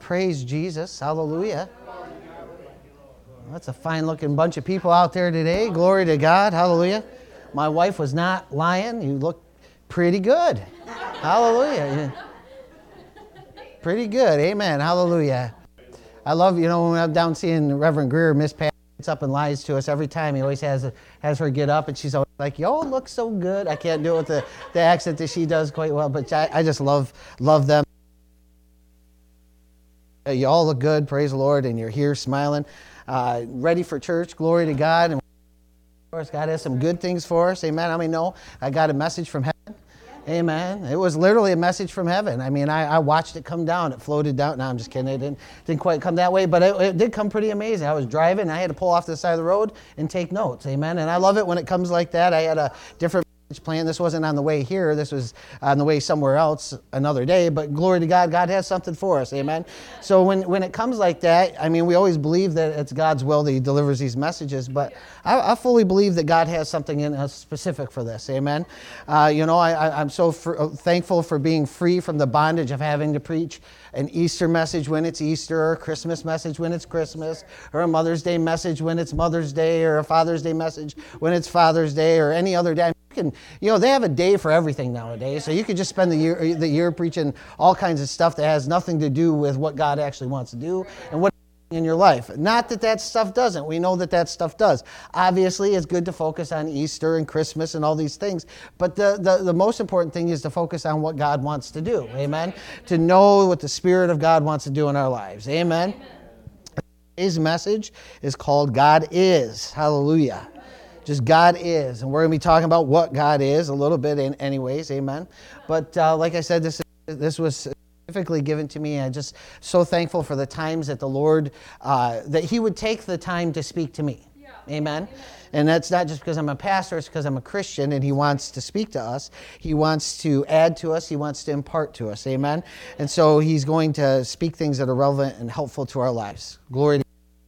Praise Jesus. Hallelujah. That's a fine-looking bunch of people out there today. Glory to God. Hallelujah. My wife was not lying. You look pretty good. Hallelujah. Pretty good. Amen. Hallelujah. I love, when I'm down seeing Reverend Greer, Miss Pat gets up and lies to us every time. He always has her get up, and she's always like, "Yo, look so good." I can't do it with the accent that she does quite well, but I just love them. You all look good, praise the Lord, and you're here smiling, ready for church. Glory to God. And of course, God has some good things for us. Amen. How many know I got a message from heaven? Amen. It was literally a message from heaven. I mean, I watched it come down. It floated down. No, I'm just kidding. It didn't quite come that way, but it did come pretty amazing. I was driving. I had to pull off to the side of the road and take notes. Amen. And I love it when it comes like that. I had a different plan. This wasn't on the way here. This was on the way somewhere else another day. But glory to God, God has something for us. Amen. So when it comes like that, I mean, we always believe that it's God's will that He delivers these messages. But I fully believe that God has something in us specific for this. Amen. I'm so thankful for being free from the bondage of having to preach an Easter message when it's Easter, or a Christmas message when it's Christmas, or a Mother's Day message when it's Mother's Day, or a Father's Day message when it's Father's Day, or any other day. They have a day for everything nowadays, so you could just spend the year preaching all kinds of stuff that has nothing to do with what God actually wants to do and what in your life. Not that stuff doesn't. We know that stuff does. Obviously, it's good to focus on Easter and Christmas and all these things, but the most important thing is to focus on what God wants to do. Amen? To know what the Spirit of God wants to do in our lives. Amen? Today's message is called God Is. Hallelujah. Just God is. And we're going to be talking about what God is a little bit anyways. Amen. But like I said, this was specifically given to me. I'm just so thankful for the times that the Lord, that He would take the time to speak to me. Yeah. Amen. And that's not just because I'm a pastor, it's because I'm a Christian and He wants to speak to us. He wants to add to us. He wants to impart to us. Amen. And so He's going to speak things that are relevant and helpful to our lives. Glory to God.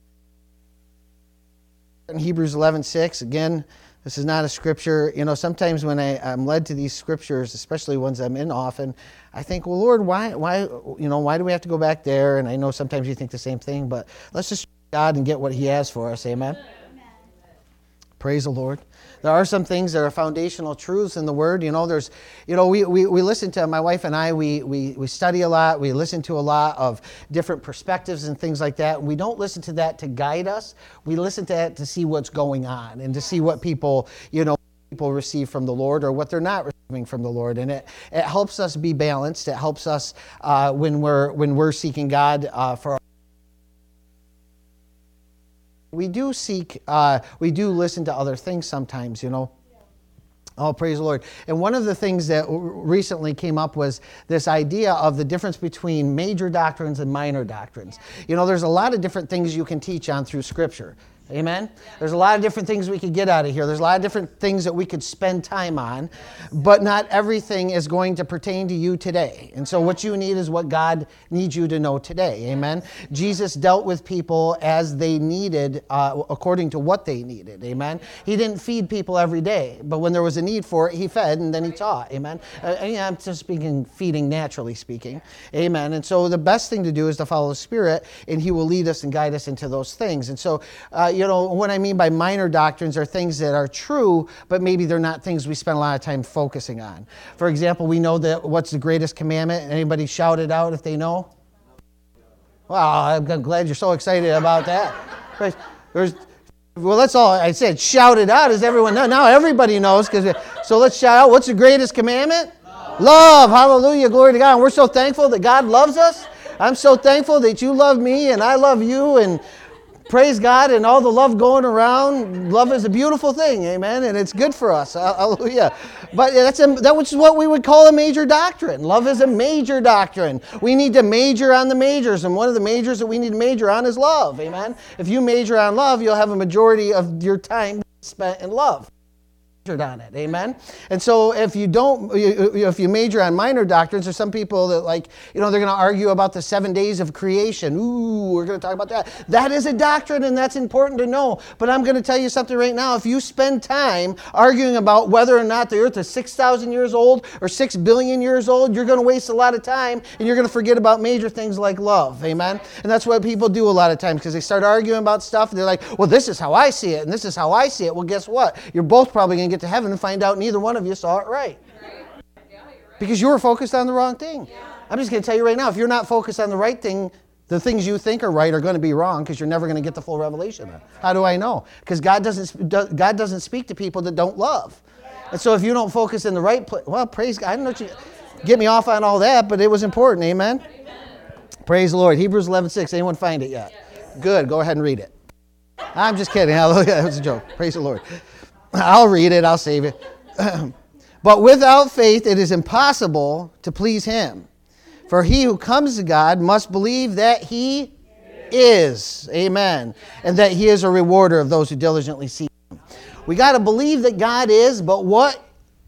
In Hebrews 11:6, again, this is not a scripture. Sometimes when I'm led to these scriptures, especially ones I'm in often, I think, well, Lord, why do we have to go back there? And I know sometimes you think the same thing, but let's just God and get what He has for us. Amen. Praise the Lord. There are some things that are foundational truths in the Word. We listen to, my wife and I, we study a lot. We listen to a lot of different perspectives and things like that. We don't listen to that to guide us. We listen to that to see what's going on and to see what people receive from the Lord or what they're not receiving from the Lord. And it helps us be balanced. It helps us when we're seeking God for our We do listen to other things sometimes, Oh, praise the Lord. And one of the things that recently came up was this idea of the difference between major doctrines and minor doctrines. There's a lot of different things you can teach on through Scripture. Amen? There's a lot of different things we could get out of here. There's a lot of different things that we could spend time on, but not everything is going to pertain to you today. And so what you need is what God needs you to know today. Amen? Jesus dealt with people as they needed, according to what they needed. Amen? He didn't feed people every day, but when there was a need for it, He fed and then He taught. Amen? I'm just speaking, feeding naturally speaking. Amen? And so the best thing to do is to follow the Spirit, and He will lead us and guide us into those things. And so, what I mean by minor doctrines are things that are true, but maybe they're not things we spend a lot of time focusing on. For example, we know that what's the greatest commandment? Anybody shout it out if they know? Well, I'm glad you're so excited about that. Well, that's all I said. Shout it out. Does everyone know? Now everybody knows. So let's shout out. What's the greatest commandment? Love. Hallelujah. Glory to God. And we're so thankful that God loves us. I'm so thankful that you love me and I love you, and praise God, and all the love going around. Love is a beautiful thing, amen, and it's good for us, hallelujah. But that which is what we would call a major doctrine. Love is a major doctrine. We need to major on the majors, and one of the majors that we need to major on is love, amen. If you major on love, you'll have a majority of your time spent in love. majored on it. Amen? And so if you major on minor doctrines, there's some people that they're going to argue about the 7 days of creation. Ooh, we're going to talk about that. That is a doctrine, and that's important to know. But I'm going to tell you something right now. If you spend time arguing about whether or not the earth is 6,000 years old or 6 billion years old, you're going to waste a lot of time, and you're going to forget about major things like love. Amen? And that's what people do a lot of times, because they start arguing about stuff, and they're like, well, this is how I see it, and this is how I see it. Well, guess what? You're both probably going to get to heaven and find out neither one of you saw it right. Because you were focused on the wrong thing. I'm just going to tell you right now, if you're not focused on the right thing, the things you think are right are going to be wrong, because you're never going to get the full revelation. How do I know? Because God doesn't speak to people that don't love. And so if you don't focus in the right place, well, praise God. I don't know what you get me off on all that, but it was important. Amen? Praise the Lord. Hebrews 11:6. Anyone find it yet? Good. Go ahead and read it. I'm just kidding. Hallelujah. That was a joke. Praise the Lord. I'll read it. I'll save it. But without faith, it is impossible to please Him. For he who comes to God must believe that He is. Amen. And that He is a rewarder of those who diligently seek Him. We got to believe that God is, but what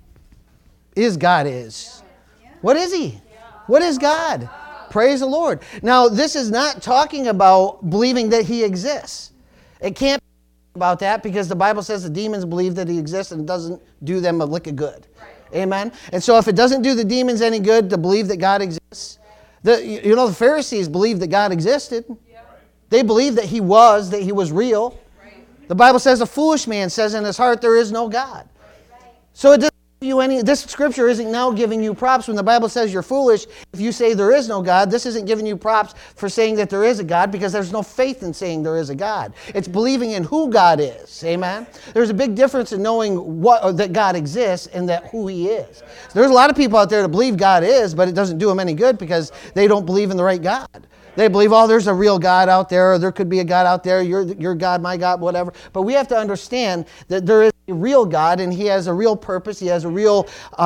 is God is? What is He? What is God? Praise the Lord. Now, this is not talking about believing that He exists. It can't be about that, because the Bible says the demons believe that He exists, and it doesn't do them a lick of good. Amen? And so if it doesn't do the demons any good to believe that God exists, the Pharisees believed that God existed. They believed that He was real. The Bible says a foolish man says in his heart there is no God. So it doesn't give you any, this scripture isn't now giving you props when the Bible says you're foolish. If you say there is no God, this isn't giving you props for saying that there is a God, because there's no faith in saying there is a God. It's believing in who God is. Amen? There's a big difference in knowing that God exists and that who He is. There's a lot of people out there that believe God is, but it doesn't do them any good, because they don't believe in the right God. They believe, oh, there's a real God out there, or there could be a God out there, your God, my God, whatever. But we have to understand that there is a real God, and He has a real purpose. He has a real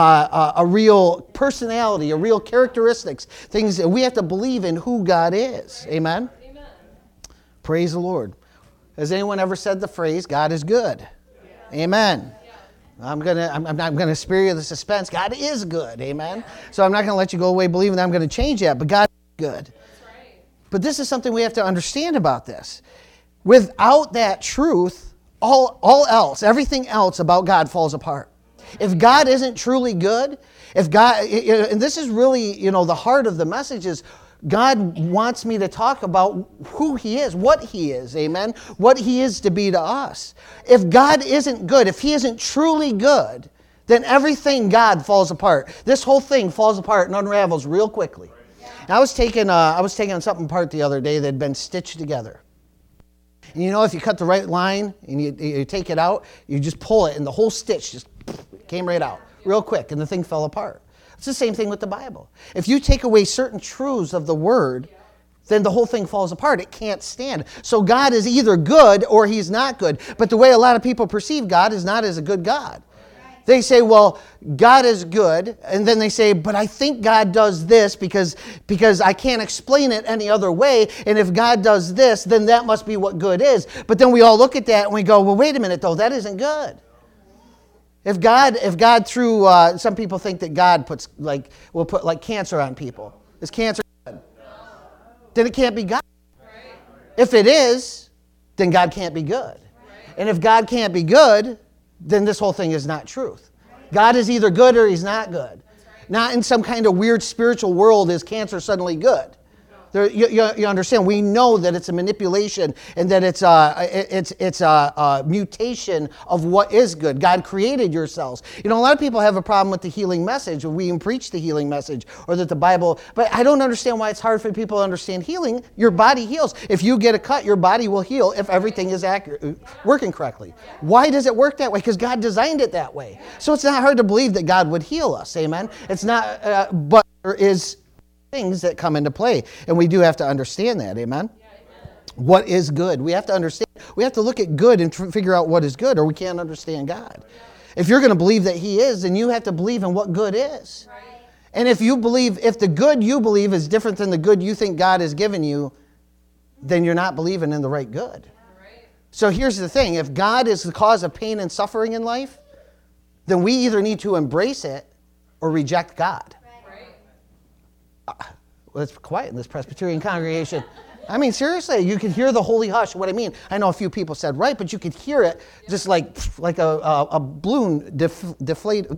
personality, a real characteristics, things that we have to believe in who God is. Amen? Amen. Praise the Lord. Has anyone ever said the phrase, God is good? Yeah. Amen. Yeah. I'm not going to spare you the suspense. God is good. Amen? Yeah. So I'm not going to let you go away believing that I'm going to change that, but God is good. But this is something we have to understand about this. Without that truth, all else, everything else about God falls apart. If God isn't truly good, if God, and this is really, the heart of the message is, God wants me to talk about who He is, what He is, amen? What He is to be to us. If God isn't good, if He isn't truly good, then everything God falls apart. This whole thing falls apart and unravels real quickly. I was taking something apart the other day that had been stitched together. And if you cut the right line and you take it out, you just pull it and the whole stitch just came right out real quick, and the thing fell apart. It's the same thing with the Bible. If you take away certain truths of the Word, then the whole thing falls apart. It can't stand. So God is either good or He's not good. But the way a lot of people perceive God is not as a good God. They say, well, God is good, and then they say, but I think God does this because I can't explain it any other way, and if God does this, then that must be what good is. But then we all look at that and we go, well, wait a minute, though, that isn't good. If God through, some people think that God will put cancer on people. Is cancer good? Then it can't be God. If it is, then God can't be good. And if God can't be good, then this whole thing is not truth. God is either good or He's not good. Not in some kind of weird spiritual world is cancer suddenly good. You understand? We know that it's a manipulation and that it's a mutation of what is good. God created your cells. A lot of people have a problem with the healing message. We even preach the healing message, or that the Bible. But I don't understand why it's hard for people to understand healing. Your body heals. If you get a cut, your body will heal if everything is accurate, working correctly. Why does it work that way? Because God designed it that way. So it's not hard to believe that God would heal us. Amen. It's not. But there is things that come into play, and we do have to understand that. Amen? Yeah, amen. What is good? We have to understand. We have to look at good and figure out what is good, or we can't understand God. Yeah. If you're going to believe that He is, then you have to believe in what good is. Right. And if the good you believe is different than the good you think God has given you, then you're not believing in the right good. Right. So here's the thing. If God is the cause of pain and suffering in life, then we either need to embrace it or reject God. Well, it's quiet in this Presbyterian congregation. I mean, seriously, you could hear the holy hush. What I mean, I know a few people said right, but you could hear it just like a balloon deflate.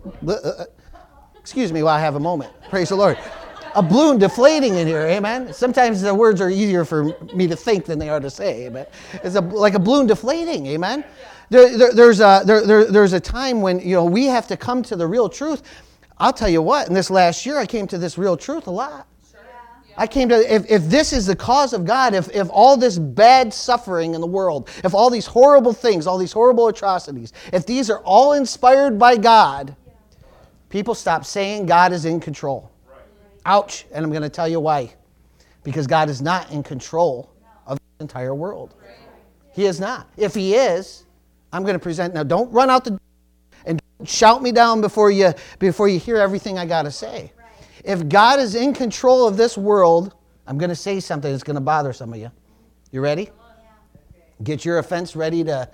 Excuse me while I have a moment. Praise the Lord. A balloon deflating in here, amen? Sometimes the words are easier for me to think than they are to say, amen? It's like a balloon deflating, amen? There's a time when, we have to come to the real truth. I'll tell you what, in this last year, I came to this real truth a lot. I came to, if this is the cause of God, if all this bad suffering in the world, if all these horrible things, all these horrible atrocities, if these are all inspired by God, people stop saying God is in control. Ouch. And I'm going to tell you why. Because God is not in control of the entire world. He is not. If He is, I'm going to present. Now, don't run out the door and shout me down before you hear everything I got to say. If God is in control of this world, I'm going to say something that's going to bother some of you. You ready? Get your offense ready to,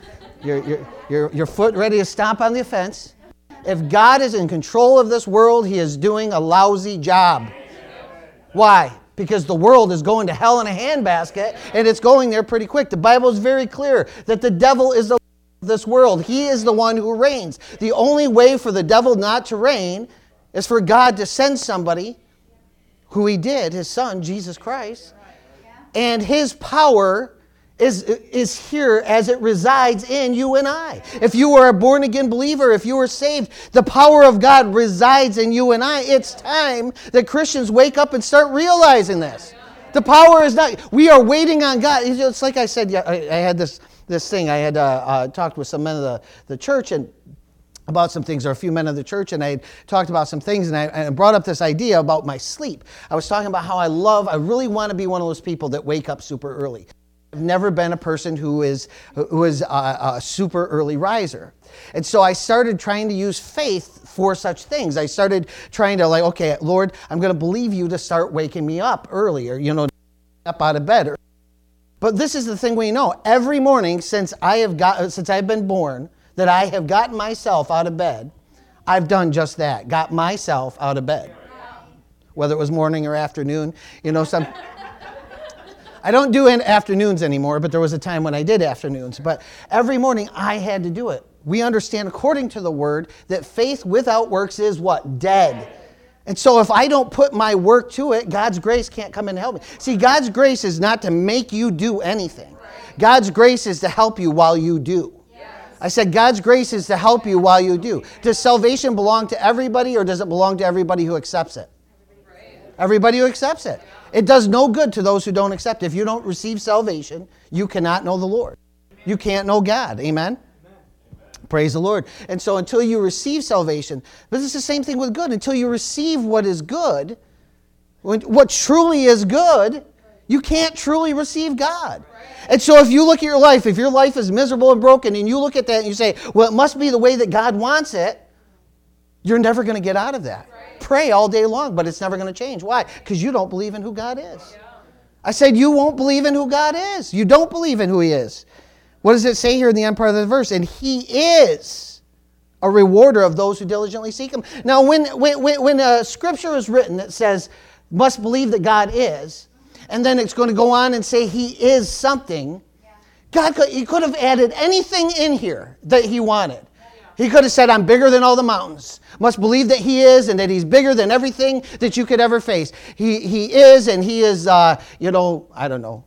your foot ready to stomp on the offense. If God is in control of this world, He is doing a lousy job. Why? Because the world is going to hell in a handbasket, and it's going there pretty quick. The Bible is very clear that the devil is the Lord of this world. He is the one who reigns. The only way for the devil not to reign is for God to send somebody, who He did, His Son, Jesus Christ, and His power is here as it resides in you and I. If you are a born-again believer, if you are saved, the power of God resides in you and I. It's time that Christians wake up and start realizing this. The power is not, we are waiting on God. It's like I said, I had this thing. I had talked with some men of the church and about some things, or a few men of the church, and I had talked about some things, and I brought up this idea about my sleep. I was talking about how I really want to be one of those people that wake up super early. I've never been a person who is a super early riser. And so I started trying to use faith for such things. I started trying to okay, Lord, I'm going to believe you to start waking me up earlier, up out of bed. But this is the thing we know. Every morning since I've been born, that I have gotten myself out of bed, I've done just that, got myself out of bed. Whether it was morning or afternoon, I don't do afternoons anymore, but there was a time when I did afternoons. But every morning I had to do it. We understand, according to the Word, that faith without works is what? Dead. And so if I don't put my work to it, God's grace can't come in and help me. See, God's grace is not to make you do anything. God's grace is to help you while you do. I said God's grace is to help you while you do. Does salvation belong to everybody, or does it belong to everybody who accepts it? Everybody who accepts it. It does no good to those who don't accept it. If you don't receive salvation, you cannot know the Lord. You can't know God. Amen? Praise the Lord. And so until you receive salvation, but it's the same thing with good. Until you receive what is good, what truly is good, you can't truly receive God. And so if you look at your life, if your life is miserable and broken, and you look at that and you say, well, it must be the way that God wants it, you're never going to get out of that. Pray all day long, but it's never going to change. Why? Because you don't believe in who God is. I said you won't believe in who God is. You don't believe in who He is. What does it say here in the end part of the verse? And He is a rewarder of those who diligently seek Him. Now, when a scripture is written that says, must believe that God is, and then it's going to go on and say He is something, He could have added anything in here that He wanted. He could have said, I'm bigger than all the mountains. Must believe that He is, and that He's bigger than everything that you could ever face. He is, and He is, I don't know.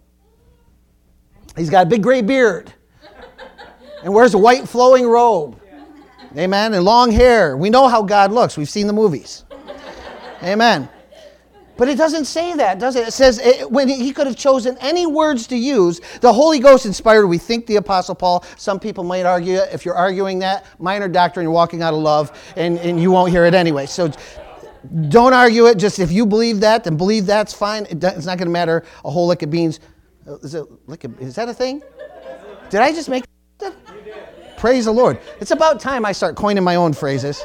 He's got a big gray beard. And wears a white flowing robe. Amen. And long hair. We know how God looks. We've seen the movies. Amen. But it doesn't say that, does it? It says when He could have chosen any words to use, the Holy Ghost inspired, we think, the Apostle Paul. Some people might argue it. If you're arguing that, minor doctrine, you're walking out of love, and you won't hear it anyway. So don't argue it. Just if you believe that, then believe that's fine. It's not going to matter a whole lick of beans. Is that a thing? Did I just make that? Praise the Lord. It's about time I start coining my own phrases.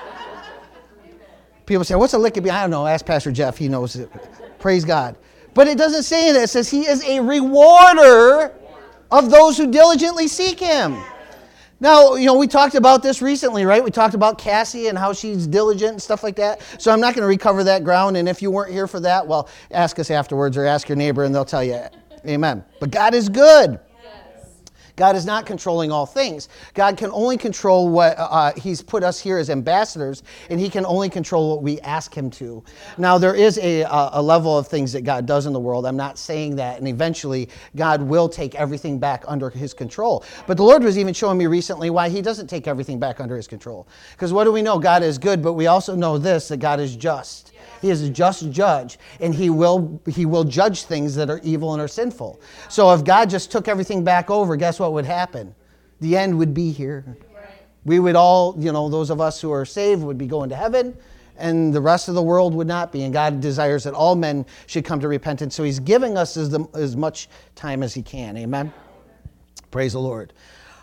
People say, what's a lick of beans? I don't know. Ask Pastor Jeff. He knows it. Praise God. But it doesn't say that. It says He is a rewarder of those who diligently seek Him. Now, we talked about this recently, right? We talked about Cassie and how she's diligent and stuff like that. So I'm not going to recover that ground. And if you weren't here for that, well, ask us afterwards or ask your neighbor and they'll tell you. Amen. But God is good. God is not controlling all things. God can only control what he's put us here as ambassadors, and he can only control what we ask him to. Now, there is a level of things that God does in the world. I'm not saying that, and eventually God will take everything back under his control. But the Lord was even showing me recently why he doesn't take everything back under his control. Because what do we know? God is good, but we also know this, that God is just. He is a just judge, and he will judge things that are evil and are sinful. So if God just took everything back over, guess what would happen? The end would be here. We would all, those of us who are saved would be going to heaven, and the rest of the world would not be. And God desires that all men should come to repentance. So he's giving us as much time as he can. Amen? Praise the Lord.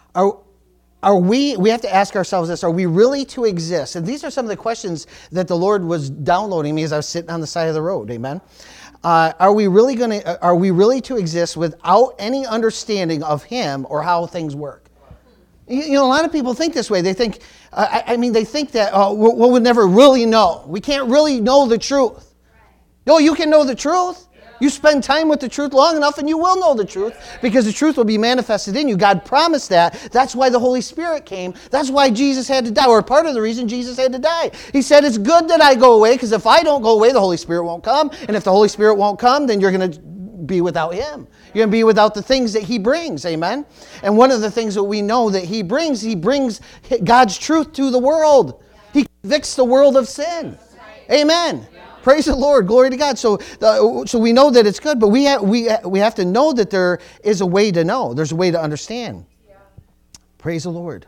We have to ask ourselves this, are we really to exist? And these are some of the questions that the Lord was downloading me as I was sitting on the side of the road. Amen. Are we really to exist without any understanding of him or how things work? A lot of people think this way. They think, they think that, we'll never really know. We can't really know the truth. No, you can know the truth. You spend time with the truth long enough and you will know the truth because the truth will be manifested in you. God promised that. That's why the Holy Spirit came. That's why Jesus had to die, or part of the reason Jesus had to die. He said, it's good that I go away because if I don't go away, the Holy Spirit won't come. And if the Holy Spirit won't come, then you're going to be without him. You're going to be without the things that he brings. Amen? And one of the things that we know that he brings God's truth to the world. He convicts the world of sin. Amen. Praise the Lord. Glory to God. So we know that it's good, but we have to know that there is a way to know. There's a way to understand. Praise the Lord.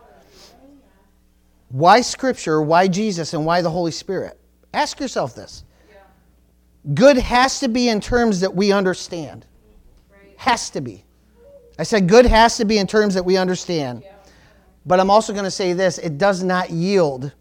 Why Scripture, why Jesus, and why the Holy Spirit? Ask yourself this. Good has to be in terms that we understand. Has to be. I said good has to be in terms that we understand. But I'm also going to say this. It does not yield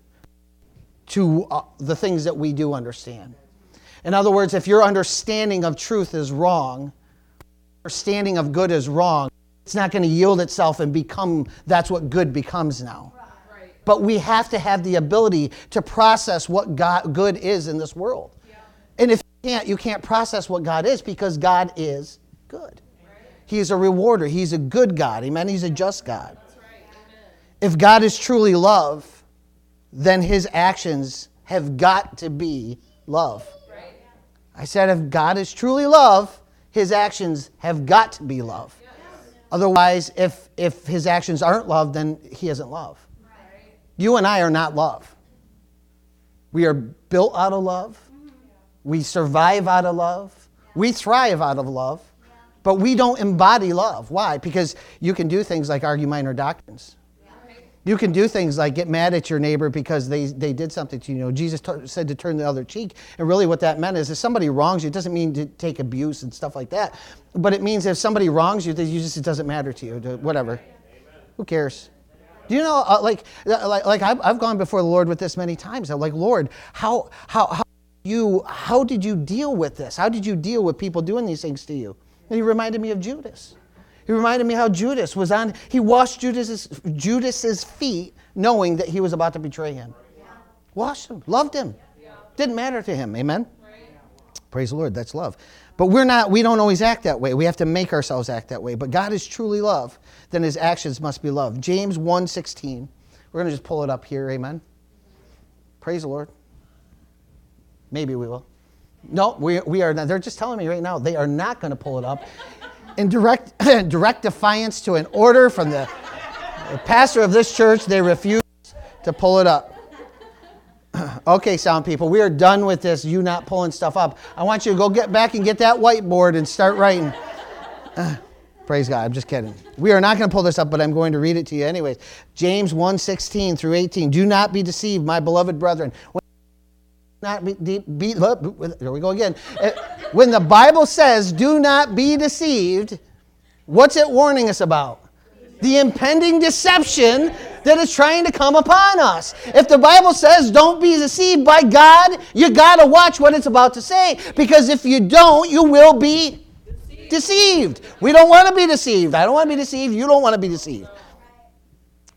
to the things that we do understand. In other words, if your understanding of truth is wrong, understanding of good is wrong, it's not going to yield itself and become, that's what good becomes now. Right. But we have to have the ability to process what good is in this world. Yeah. And if you can't process what God is because God is good. Right. He's a rewarder. He's a good God. Amen. He's a just God. That's right. If God is truly love, then his actions have got to be love. Right. I said if God is truly love, his actions have got to be love. Yes. Otherwise, if his actions aren't love, then he isn't love. Right. You and I are not love. We are built out of love. We survive out of love. We thrive out of love. But we don't embody love. Why? Because you can do things like argue minor doctrines. You can do things like get mad at your neighbor because they did something to you. Jesus said to turn the other cheek. And really what that meant is if somebody wrongs you, it doesn't mean to take abuse and stuff like that. But it means if somebody wrongs you, it doesn't matter to you. Whatever. Who cares? Do you know, like I've gone before the Lord with this many times. I'm like, Lord, how did you deal with this? How did you deal with people doing these things to you? And he reminded me of Judas. He reminded me how Judas he washed Judas's feet knowing that he was about to betray him. Washed him, loved him. Didn't matter to him. Amen? Praise the Lord, that's love. But we don't always act that way. We have to make ourselves act that way. But God is truly love, then his actions must be love. James 1:16. We're going to just pull it up here. Amen? Praise the Lord. Maybe we will. No, we are not. They're just telling me right now they are not going to pull it up. In direct defiance to an order from the pastor of this church, they refuse to pull it up. Okay, sound people, we are done with this, you not pulling stuff up. I want you to go get back and get that whiteboard and start writing. Praise God, I'm just kidding. We are not going to pull this up, but I'm going to read it to you anyways. James 1:16 through 18. Do not be deceived, my beloved brethren. There we go again. When the Bible says, do not be deceived, what's it warning us about? The impending deception that is trying to come upon us. If the Bible says, don't be deceived by God, you got to watch what it's about to say. Because if you don't, you will be deceived. We don't want to be deceived. I don't want to be deceived. You don't want to be deceived.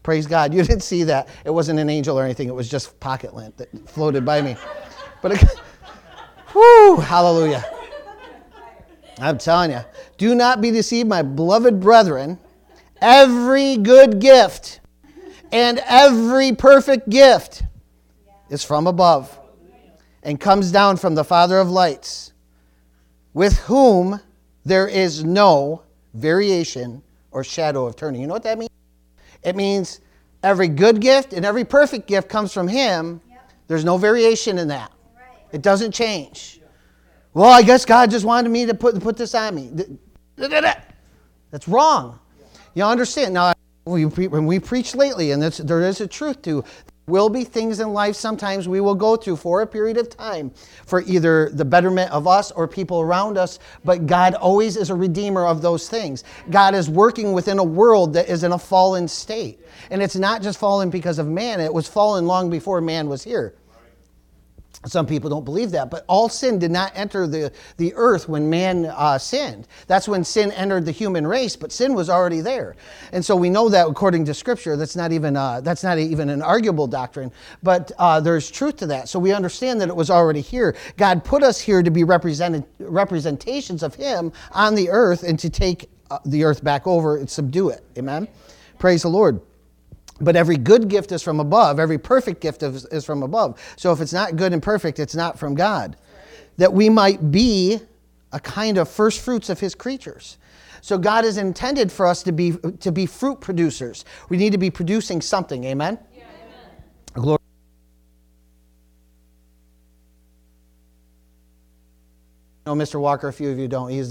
Praise God. You didn't see that. It wasn't an angel or anything. It was just pocket lint that floated by me. But, whoo, hallelujah. I'm telling you. Do not be deceived, my beloved brethren. Every good gift and every perfect gift is from above and comes down from the Father of lights, with whom there is no variation or shadow of turning. You know what that means? It means every good gift and every perfect gift comes from Him. There's no variation in that. It doesn't change. Well, I guess God just wanted me to put this on me. That's wrong. You understand? Now, when we preach lately, and there is a truth to, will be things in life sometimes we will go through for a period of time for either the betterment of us or people around us, but God always is a redeemer of those things. God is working within a world that is in a fallen state. And it's not just fallen because of man, it was fallen long before man was here. Some people don't believe that, but all sin did not enter the earth when man sinned. That's when sin entered the human race, but sin was already there. And so we know that according to Scripture, that's not even an arguable doctrine, but there's truth to that. So we understand that it was already here. God put us here to be representations of Him on the earth and to take the earth back over and subdue it. Amen? Praise the Lord. But every good gift is from above. Every perfect gift is from above. So if it's not good and perfect, it's not from God. That we might be a kind of first fruits of His creatures. So God has intended for us to be fruit producers. We need to be producing something. Amen? Yeah, amen. Glory. know Mr. Walker, a few of you don't. He's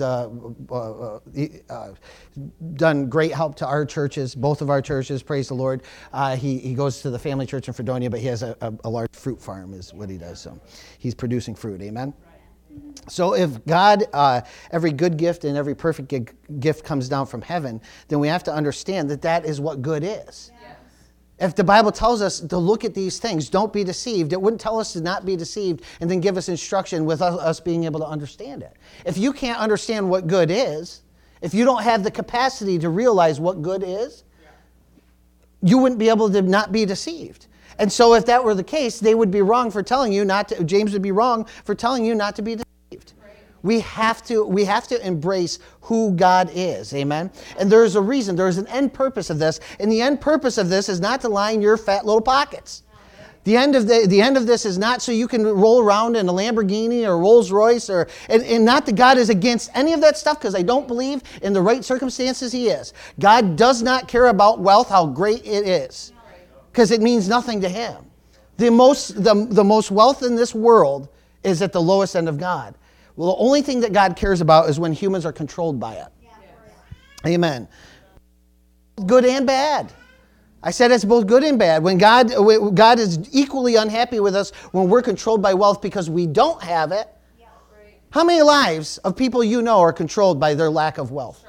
done great help to our churches, both of our churches, praise the Lord. He goes to the family church in Fredonia, but he has a large fruit farm is what he does. So he's producing fruit, amen? So if God, every good gift and every perfect gift comes down from heaven, then we have to understand that that is what good is. If the Bible tells us to look at these things, don't be deceived, it wouldn't tell us to not be deceived and then give us instruction with us being able to understand it. If you can't understand what good is, if you don't have the capacity to realize what good is, you wouldn't be able to not be deceived. And so if that were the case, they would be wrong for telling you not to, James would be wrong for telling you not to be deceived. We have to embrace who God is, amen? And there's a reason, there's an end purpose of this, and the end purpose of this is not to line your fat little pockets. The end of this is not so you can roll around in a Lamborghini or Rolls Royce, and not that God is against any of that stuff, because I don't believe in the right circumstances He is. God does not care about wealth, how great it is, because it means nothing to Him. The most wealth in this world is at the lowest end of God. Well, the only thing that God cares about is when humans are controlled by it. Amen. Good and bad. I said it's both good and bad. When God is equally unhappy with us when we're controlled by wealth because we don't have it. How many lives of people you know are controlled by their lack of wealth?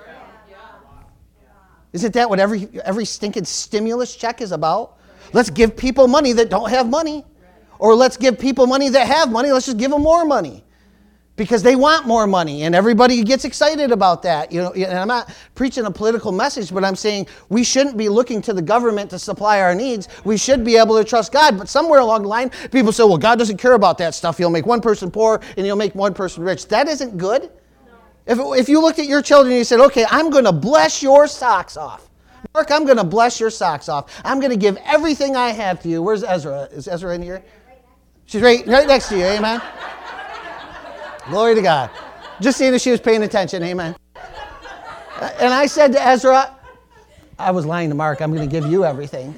Isn't that what every stinking stimulus check is about? Let's give people money that don't have money. Or let's give people money that have money. Let's just give them more money. Because they want more money, and everybody gets excited about that. You know, and I'm not preaching a political message, but I'm saying we shouldn't be looking to the government to supply our needs. We should be able to trust God. But somewhere along the line, people say, well, God doesn't care about that stuff. He'll make one person poor, and He'll make one person rich. That isn't good. No. If you looked at your children and you said, okay, I'm going to bless your socks off. Mark, I'm going to bless your socks off. I'm going to give everything I have to you. Where's Ezra? Is Ezra in here? She's right next to you, amen? Glory to God. Just seeing if she was paying attention. Amen. And I said to Ezra, I was lying to Mark, I'm going to give you everything.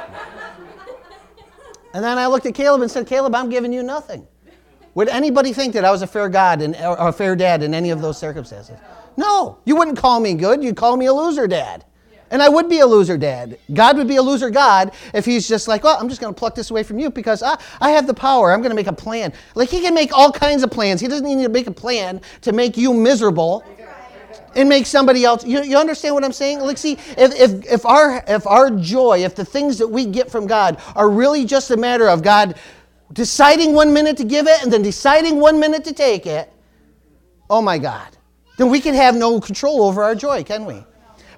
And then I looked at Caleb and said, Caleb, I'm giving you nothing. Would anybody think that I was a fair God or a fair dad in any of those circumstances? No. You wouldn't call me good. You'd call me a loser dad. And I would be a loser dad. God would be a loser God if He's just like, well, I'm just going to pluck this away from you because I have the power. I'm going to make a plan. Like He can make all kinds of plans. He doesn't need to make a plan to make you miserable and make somebody else. You understand what I'm saying? Like, see, if our joy, if the things that we get from God are really just a matter of God deciding 1 minute to give it and then deciding 1 minute to take it, oh my God, then we can have no control over our joy, can we?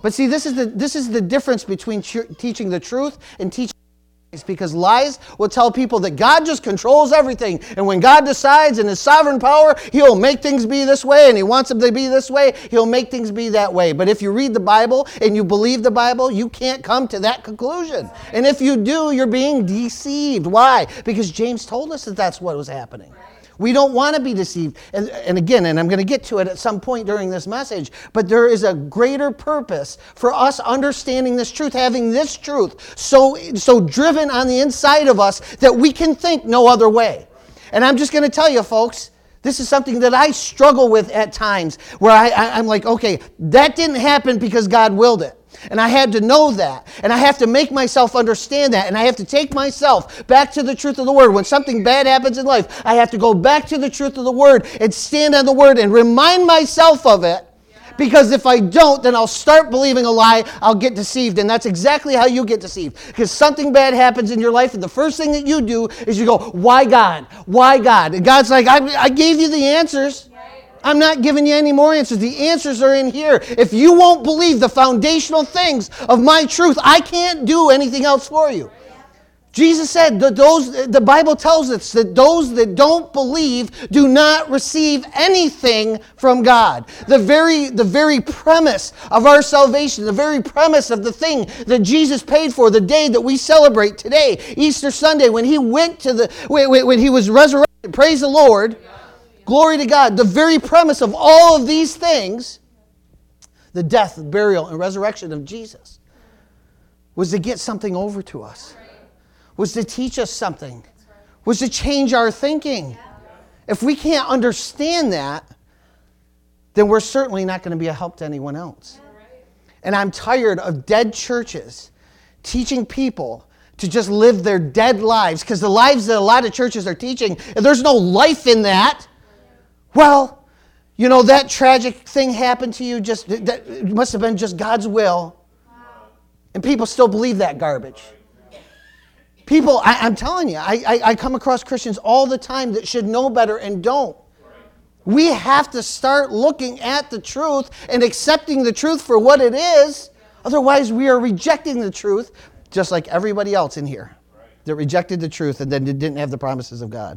But see, this is the difference between teaching the truth and teaching lies, because lies will tell people that God just controls everything, and when God decides in His sovereign power, He'll make things be this way, and He wants them to be this way, He'll make things be that way. But if you read the Bible and you believe the Bible, you can't come to that conclusion. And if you do, you're being deceived. Why? Because James told us that that's what was happening. We don't want to be deceived. And again, and I'm going to get to it at some point during this message, but there is a greater purpose for us understanding this truth, having this truth so driven on the inside of us that we can think no other way. And I'm just going to tell you, folks, this is something that I struggle with at times, where I'm like, okay, that didn't happen because God willed it. And I had to know that. And I have to make myself understand that. And I have to take myself back to the truth of the Word. When something bad happens in life, I have to go back to the truth of the Word and stand on the Word and remind myself of it. Because if I don't, then I'll start believing a lie. I'll get deceived. And that's exactly how you get deceived. Because something bad happens in your life, and the first thing that you do is you go, why God? Why God? And God's like, I gave you the answers. I'm not giving you any more answers. The answers are in here. If you won't believe the foundational things of my truth, I can't do anything else for you. Jesus said that the Bible tells us that those that don't believe do not receive anything from God. The very premise of our salvation, the very premise of the thing that Jesus paid for, the day that we celebrate today, Easter Sunday, when He went when He was resurrected, praise the Lord. Glory to God. The very premise of all of these things, the death, burial, and resurrection of Jesus, was to get something over to us, was to teach us something, was to change our thinking. If we can't understand that, then we're certainly not going to be a help to anyone else. And I'm tired of dead churches teaching people to just live their dead lives, because the lives that a lot of churches are teaching, there's no life in that. Well, you know, that tragic thing happened to you, it must have been just God's will. And people still believe that garbage. People, I'm telling you, I come across Christians all the time that should know better and don't. We have to start looking at the truth and accepting the truth for what it is. Otherwise, we are rejecting the truth, just like everybody else in here that rejected the truth and then didn't have the promises of God.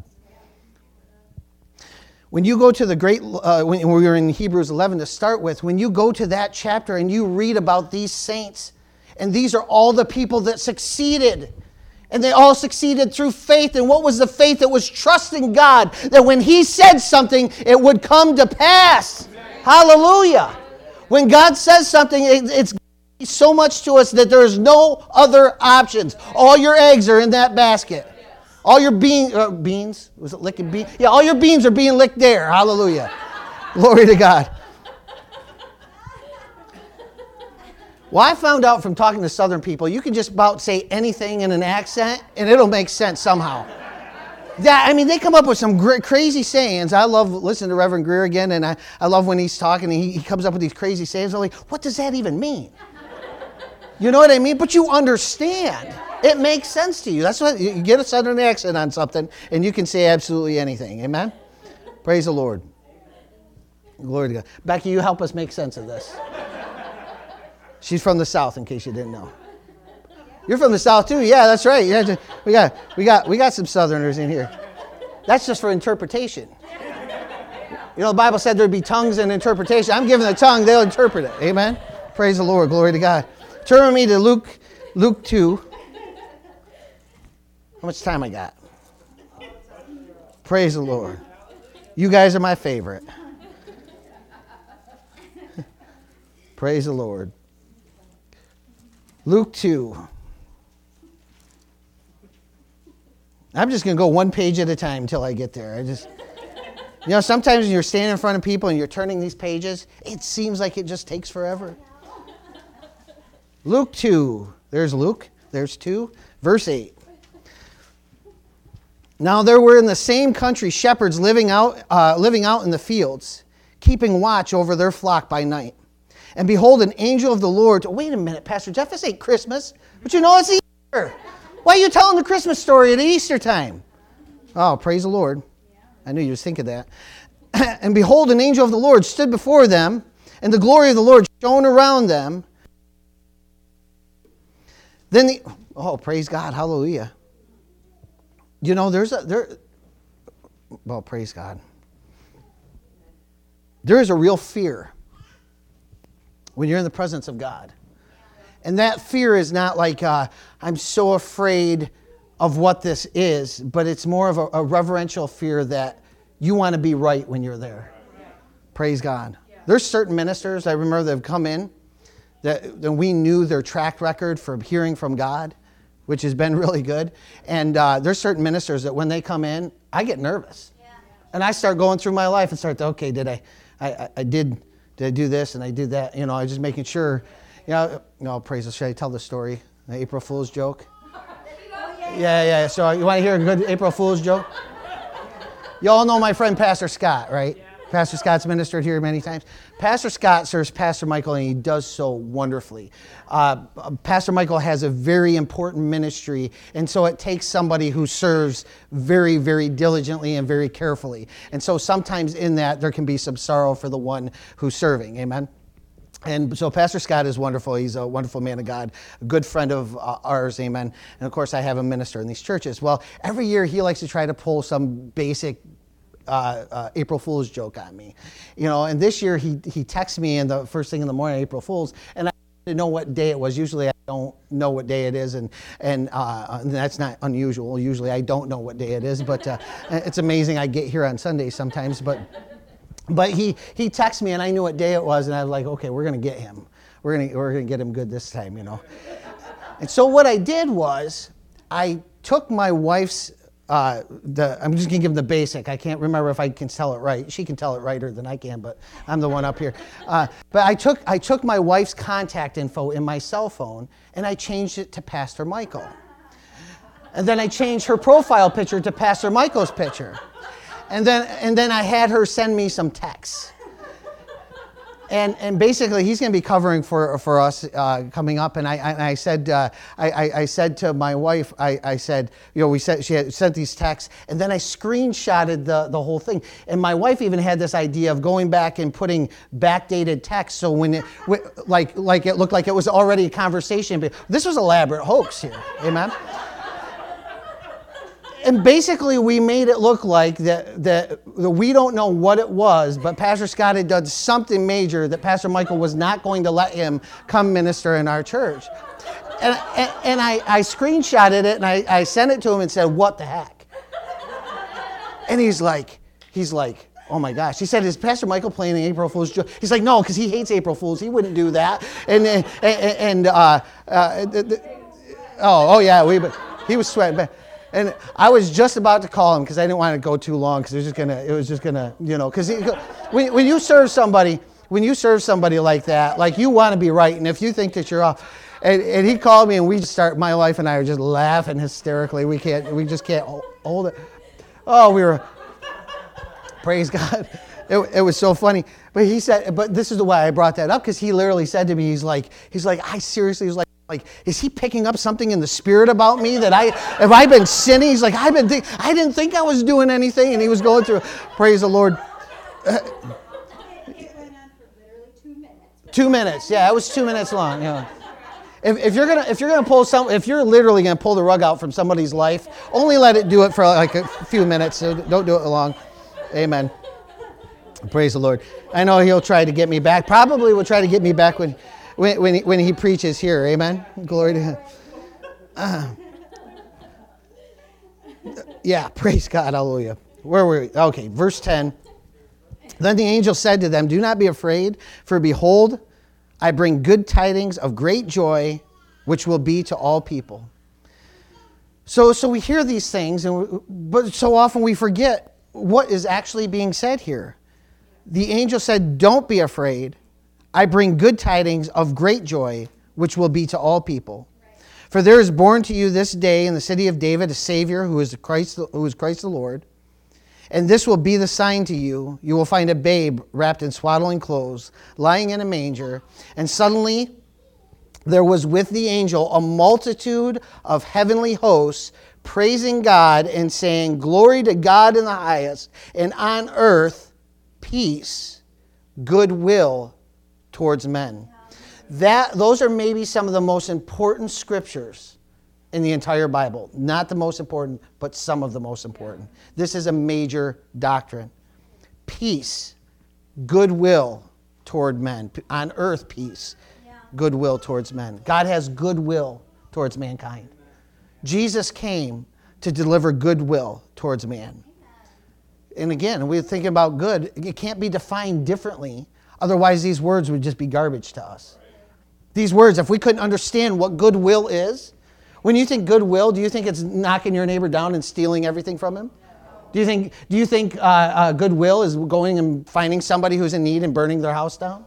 When you go to when we were in Hebrews 11 to start with, when you go to that chapter and you read about these saints, and these are all the people that succeeded, and they all succeeded through faith. And what was the faith? It was trusting God, that when He said something, it would come to pass. Hallelujah. When God says something, it's so much to us that there is no other options. All your eggs are in that basket. All your beans, was it licking beans? Yeah, all your beans are being licked there. Hallelujah. Glory to God. Well, I found out from talking to Southern people, you can just about say anything in an accent, and it'll make sense somehow. They come up with some crazy sayings. I love listening to Reverend Greer again, and I love when he's talking, and he comes up with these crazy sayings. I'm like, what does that even mean? You know what I mean? But you understand. It makes sense to you. That's what you get a Southern accent on something, and you can say absolutely anything. Amen? Praise the Lord. Glory to God. Becky, you help us make sense of this. She's from the South, in case you didn't know. You're from the South too? Yeah, that's right. Yeah, we got some Southerners in here. That's just for interpretation. You know, the Bible said there'd be tongues and interpretation. I'm giving the tongue; they'll interpret it. Amen. Praise the Lord. Glory to God. Turn with me to Luke 2. How much time I got? Praise the Lord. You guys are my favorite. Praise the Lord. Luke 2. I'm just going to go one page at a time until I get there. Sometimes when you're standing in front of people and you're turning these pages, it seems like it just takes forever. Luke 2. There's Luke. There's 2. Verse 8. Now there were in the same country shepherds living out in the fields, keeping watch over their flock by night. And behold, an angel of the Lord... Wait a minute, Pastor Jeff, this ain't Christmas. But you know it's Easter. Why are you telling the Christmas story at Easter time? Oh, praise the Lord. I knew you was thinking that. And behold, an angel of the Lord stood before them, and the glory of the Lord shone around them, Praise God, hallelujah. Praise God. There is a real fear when you're in the presence of God. And that fear is not like, I'm so afraid of what this is, but it's more of a reverential fear that you want to be right when you're there. Praise God. There's certain ministers I remember that have come in that we knew their track record for hearing from God, which has been really good. And there's certain ministers that when they come in, I get nervous. And I start going through my life and start to, okay, did I do this and I did that? I was just making sure. Praise the Lord. Should I tell the story? The April Fool's joke? Yeah. So you want to hear a good April Fool's joke? You all know my friend Pastor Scott, right? Pastor Scott's ministered here many times. Pastor Scott serves Pastor Michael, and he does so wonderfully. Pastor Michael has a very important ministry, and so it takes somebody who serves very, very diligently and very carefully. And so sometimes in that, there can be some sorrow for the one who's serving. Amen? And so Pastor Scott is wonderful. He's a wonderful man of God, a good friend of ours, amen. And of course, I have a minister in these churches. Well, every year he likes to try to pull some basic April Fool's joke on me. And this year he texts me in the first thing in the morning, April Fool's, and I didn't know what day it was. Usually I don't know what day it is, and that's not unusual. Usually I don't know what day it is, but it's amazing I get here on Sundays sometimes, But he texted me, and I knew what day it was, and I was like, okay, we're going to get him. We're going to get him good this time, And so what I did was I took my wife's, I'm just going to give him the basic. I can't remember if I can tell it right. She can tell it righter than I can, but I'm the one up here. But I took my wife's contact info in my cell phone, and I changed it to Pastor Michael. And then I changed her profile picture to Pastor Michael's picture. And then I had her send me some texts. And basically, he's going to be covering for us coming up. And I said to my wife, I said, she had sent these texts, and then I screenshotted the whole thing. And my wife even had this idea of going back and putting backdated text, so when it like it looked like it was already a conversation. But this was elaborate hoax here, amen. And basically, we made it look like that we don't know what it was, but Pastor Scott had done something major that Pastor Michael was not going to let him come minister in our church. And I screenshotted it, and I sent it to him and said, what the heck? And he's like, oh my gosh. He said, is Pastor Michael playing the April Fool's joke? He's like, no, because he hates April Fools. He wouldn't do that. He was sweating. And I was just about to call him because I didn't want to go too long because it was just gonna, because when you serve somebody like that, like you want to be right, and if you think that you're off, and he called me, and my wife and I were just laughing hysterically. We just can't hold it. Oh, praise God. It was so funny. But he said, but this is the way I brought that up, because he literally said to me, he's like, I seriously was like, is he picking up something in the spirit about me that have I been sinning? He's like, I didn't think I was doing anything, and he was going through. Praise the Lord. It went on for literally 2 minutes. 2 minutes, yeah, it was 2 minutes long. Yeah. If you're literally gonna pull the rug out from somebody's life, only let it do it for like a few minutes. So don't do it long. Amen. Praise the Lord. I know he'll try to get me back. Probably will try to get me back when he preaches here. Amen. Glory to him. Yeah, praise God. Hallelujah. Where were we? Okay, verse 10. Then the angel said to them, do not be afraid, for behold, I bring good tidings of great joy, which will be to all people. So we hear these things, but so often we forget what is actually being said here. The angel said, don't be afraid. I bring good tidings of great joy, which will be to all people. For there is born to you this day in the city of David a Savior who is Christ the Lord. And this will be the sign to you. You will find a babe wrapped in swaddling clothes, lying in a manger. And suddenly there was with the angel a multitude of heavenly hosts, praising God and saying, glory to God in the highest, and on earth peace, goodwill towards men. Those are maybe some of the most important scriptures in the entire Bible. Not the most important, but some of the most important. This is a major doctrine. Peace, goodwill toward men. On earth, peace, goodwill towards men. God has goodwill towards mankind. Jesus came to deliver goodwill towards man. And again, we're thinking about good. It can't be defined differently. Otherwise, these words would just be garbage to us. These words, if we couldn't understand what goodwill is, when you think goodwill, do you think it's knocking your neighbor down and stealing everything from him? Do you think goodwill is going and finding somebody who's in need and burning their house down?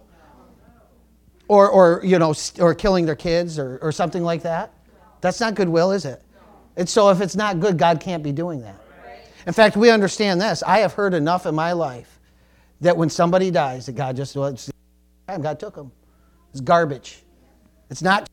Or killing their kids or something like that? That's not goodwill, is it? And so if it's not good, God can't be doing that. In fact, we understand this. I have heard enough in my life that when somebody dies, that God took them. It's garbage. It's not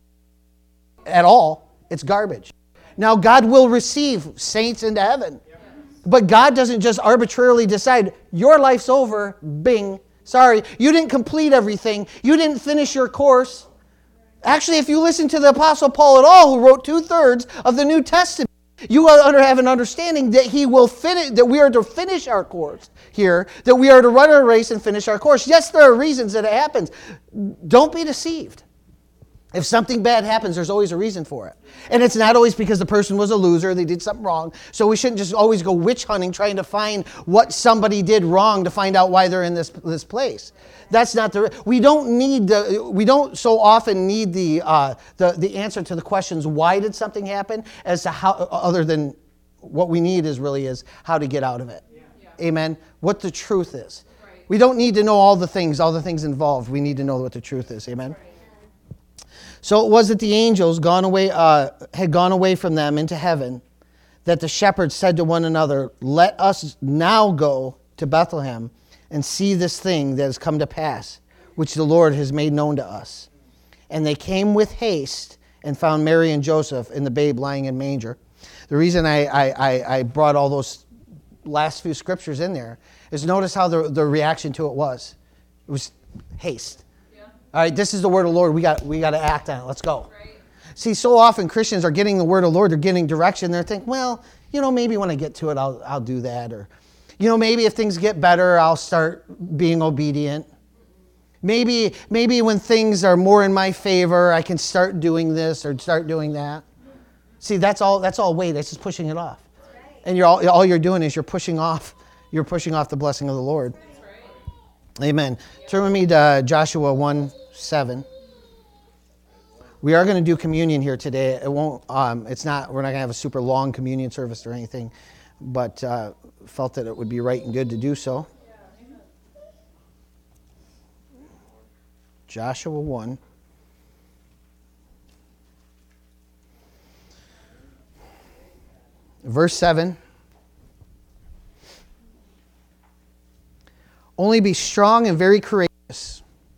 at all. It's garbage. Now, God will receive saints into heaven. But God doesn't just arbitrarily decide, your life's over, bing. Sorry, you didn't complete everything. You didn't finish your course. Actually, if you listen to the Apostle Paul at all, who wrote 2/3 of the New Testament, you will have an understanding that he will finish, that we are to finish our course here, that we are to run our race and finish our course. Yes, there are reasons that it happens. Don't be deceived. If something bad happens, there's always a reason for it. And it's not always because the person was a loser, they did something wrong. So we shouldn't just always go witch hunting trying to find what somebody did wrong to find out why they're in this place. That's not we don't so often need the answer to the questions why did something happen as to how, other than what we need is how to get out of it. Yeah. Amen. What the truth is. Right. We don't need to know all the things involved. We need to know what the truth is. Amen. Right. So it was that the angels had gone away from them into heaven, that the shepherds said to one another, "Let us now go to Bethlehem and see this thing that has come to pass, which the Lord has made known to us." And they came with haste and found Mary and Joseph and the babe lying in manger. The reason I brought all those last few scriptures in there is notice how the reaction to it was. It was haste. All right, this is the word of the Lord. We got to act on it. Let's go. Right. See, so often Christians are getting the word of the Lord. They're getting direction. They're thinking, well, maybe when I get to it, I'll do that. Or, maybe if things get better, I'll start being obedient. Maybe when things are more in my favor, I can start doing this or start doing that. See, that's all weight. That's just pushing it off. Right. And all you're doing is you're pushing off the blessing of the Lord. Right. Amen. Turn with me to Joshua 1:7. We are going to do communion here today. It won't. We're not going to have a super long communion service or anything, but felt that it would be right and good to do so. Joshua 1. Verse 7. Only be strong and very courageous.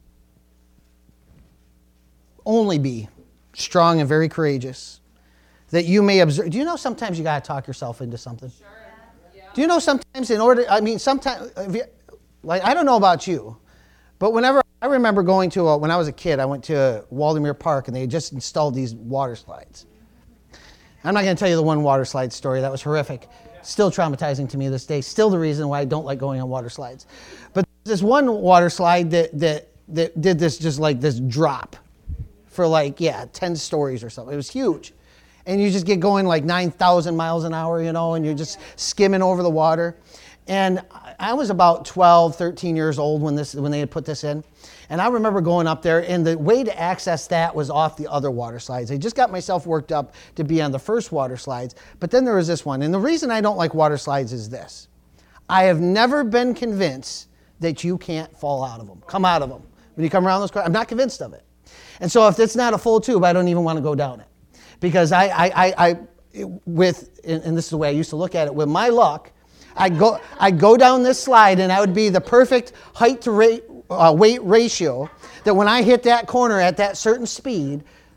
Only be strong and very courageous, that you may observe. Do you know sometimes you got to talk yourself into something? Sure. Yeah. Do you know sometimes sometimes, I don't know about you, but I remember going to, when I was a kid, I went to Waldemere Park and they had just installed these water slides. I'm not going to tell you the one water slide story. That was horrific. Still traumatizing to me this day. Still the reason why I don't like going on water slides. But this one water slide that did this just like this drop for 10 stories or something. It was huge. And you just get going like 9,000 miles an hour, and you're just skimming over the water. And I was about 12, 13 years old when they had put this in. And I remember going up there, and the way to access that was off the other water slides. I just got myself worked up to be on the first water slides, but then there was this one. And the reason I don't like water slides is this. I have never been convinced that you can't fall out of them, come out of them. When you come around those corners, I'm not convinced of it. And so if it's not a full tube, I don't even want to go down it. Because and this is the way I used to look at it, with my luck, I'd go down this slide and I would be the perfect height to weight ratio, that when I hit that corner at that certain speed,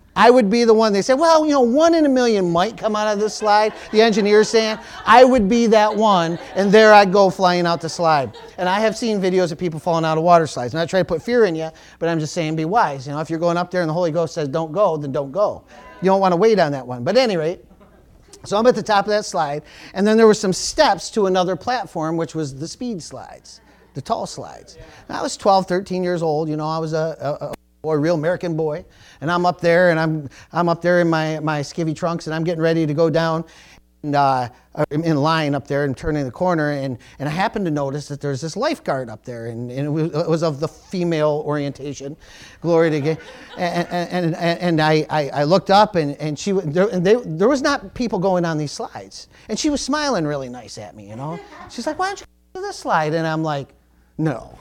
I would be the one. They said, well, 1 in a million might come out of this slide. The engineer's saying, I would be that one, and there I'd go flying out the slide. And I have seen videos of people falling out of water slides. I'm not trying to put fear in you, but I'm just saying be wise. If you're going up there and the Holy Ghost says don't go, then don't go. You don't want to wait on that one. But at any rate, so I'm at the top of that slide, and then there were some steps to another platform, which was the speed slides, the tall slides. And I was 12, 13 years old. I was a boy, real American boy, and I'm up there, and I'm up there in my skivvy trunks, and I'm getting ready to go down, and I'm in line up there and turning the corner, and I happened to notice that there's this lifeguard up there, and it was of the female orientation, glory to God, and I looked up, and there was not people going on these slides, and she was smiling really nice at me, She's like, why don't you do this slide? And I'm like, no.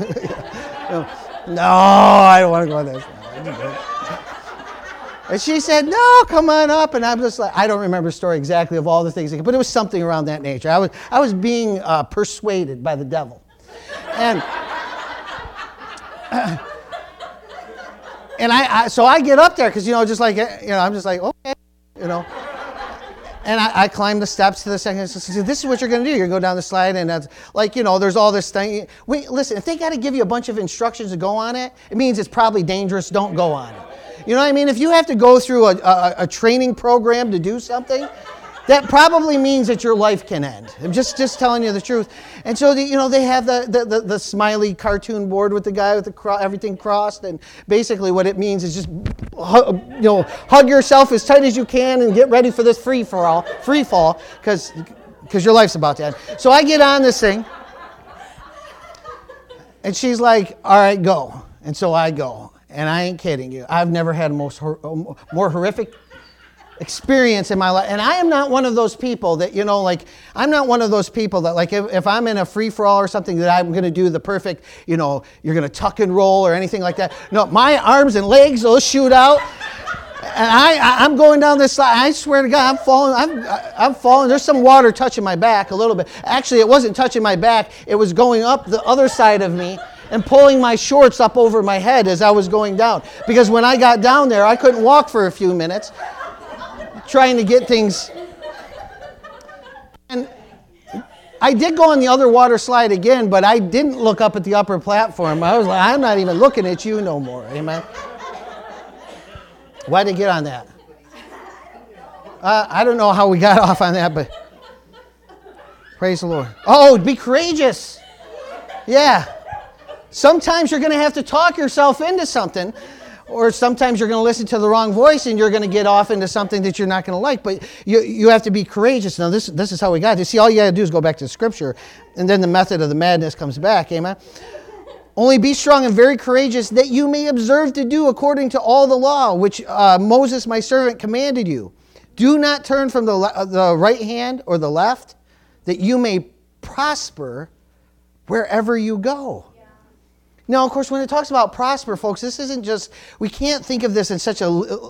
No, I don't want to go on that slide. And she said, no, come on up. And I'm just like, I don't remember the story exactly of all the things, but it was something around that nature. I was being persuaded by the devil. And so I get up there because, just like, I'm just like, okay, And I climbed the steps to the second. So this is what you're going to do. You're going to go down the slide, and that's like, there's all this thing. Wait, listen, if they got to give you a bunch of instructions to go on it, it means it's probably dangerous. Don't go on it. You know what I mean? If you have to go through a training program to do something, that probably means that your life can end. I'm just telling you the truth. And so, they have the smiley cartoon board with the guy with everything crossed. And basically what it means is just, hug yourself as tight as you can and get ready for this free fall, because your life's about to end. So I get on this thing. And she's like, all right, go. And so I go. And I ain't kidding you. I've never had a more horrific experience in my life. And I am not one of those people that, I'm not one of those people that, like, if I'm in a free-for-all or something, that I'm going to do the perfect, you're going to tuck and roll or anything like that. No, my arms and legs, those shoot out. And I'm going down this slide. I swear to God, I'm falling. There's some water touching my back a little bit. Actually, it wasn't touching my back. It was going up the other side of me and pulling my shorts up over my head as I was going down. Because when I got down there, I couldn't walk for a few minutes, trying to get things. And I did go on the other water slide again, but I didn't look up at the upper platform. I was like, I'm not even looking at you no more. Amen. Why did I get on that? I don't know how we got off on that, but praise the Lord. Oh, be courageous. Yeah. Sometimes you're going to have to talk yourself into something, or sometimes you're going to listen to the wrong voice and you're going to get off into something that you're not going to like. But you have to be courageous. Now, this is how we got to. See, all you got to do is go back to the Scripture, and then the method of the madness comes back. Amen. Only be strong and very courageous, that you may observe to do according to all the law, which Moses my servant commanded you. Do not turn from the right hand or the left, that you may prosper wherever you go. Now, of course, when it talks about prosper, folks, this isn't just, we can't think of this in such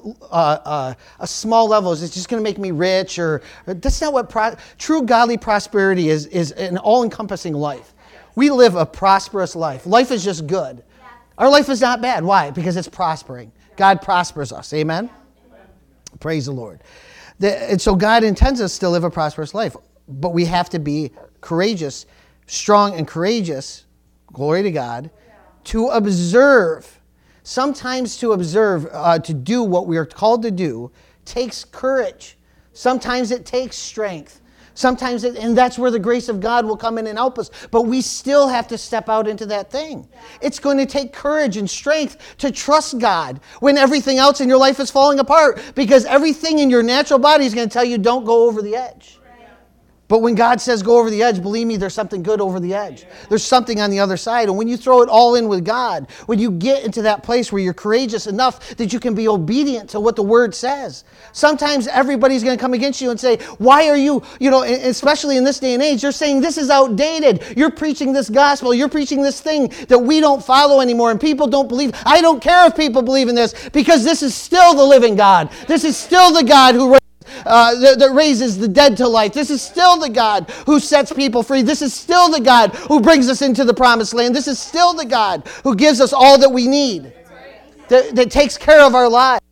a small level as it's just going to make me rich, or that's not what true godly prosperity is an all-encompassing life. We live a prosperous life. Life is just good. Our life is not bad. Why? Because it's prospering. God prospers us. Amen? Praise the Lord. And so God intends us to live a prosperous life, but we have to be courageous, strong and courageous, glory to God, to observe. Sometimes to observe, to do what we are called to do, takes courage. Sometimes it takes strength. Sometimes, and that's where the grace of God will come in and help us. But we still have to step out into that thing. It's going to take courage and strength to trust God when everything else in your life is falling apart, because everything in your natural body is going to tell you don't go over the edge. But when God says go over the edge, believe me, there's something good over the edge. There's something on the other side. And when you throw it all in with God, when you get into that place where you're courageous enough that you can be obedient to what the Word says, sometimes everybody's going to come against you and say, why are you, especially in this day and age, you're saying this is outdated. You're preaching this gospel. You're preaching this thing that we don't follow anymore, and people don't believe. I don't care if people believe in this, because this is still the living God. This is still the God who that raises the dead to life. This is still the God who sets people free. This is still the God who brings us into the promised land. This is still the God who gives us all that we need, that takes care of our lives.